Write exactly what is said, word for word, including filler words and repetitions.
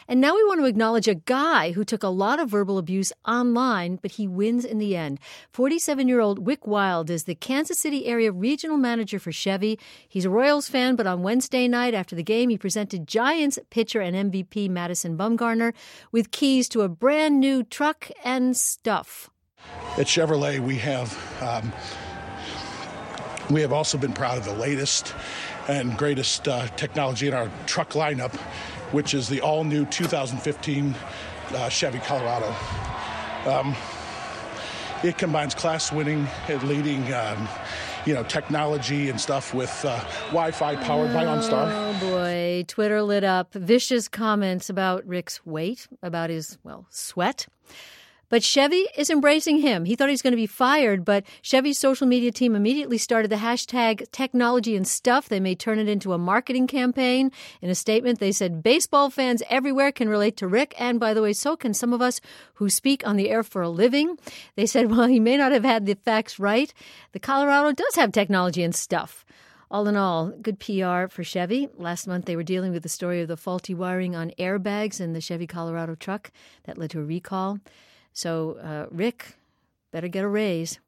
And now we want to acknowledge a guy who took a lot of verbal abuse online, but he wins in the end. forty-seven-year-old Wick Wild is the Kansas City area regional manager for Chevy. He's a Royals fan, but on Wednesday night after the game, he presented Giants pitcher and M V P Madison Bumgarner with keys to a brand new truck and stuff. At Chevrolet, we have um, we have also been proud of the latest and greatest uh, technology in our truck lineup, which is the all-new two thousand fifteen uh, Chevy Colorado. Um, it combines class-winning and leading, um, you know, technology and stuff with uh, Wi-Fi powered by OnStar. Oh, boy. Twitter lit up. Vicious comments about Rick's weight, about his, well, sweat. But Chevy is embracing him. He thought he was going to be fired, but Chevy's social media team immediately started the hashtag technology and stuff. They may turn it into a marketing campaign. In a statement, they said baseball fans everywhere can relate to Rick, and by the way, so can some of us who speak on the air for a living. They said, while he may not have had the facts right, the Colorado does have technology and stuff. All in all, good P R for Chevy. Last month, they were dealing with the story of the faulty wiring on airbags in the Chevy Colorado truck that led to a recall. So, uh, Rick, better get a raise.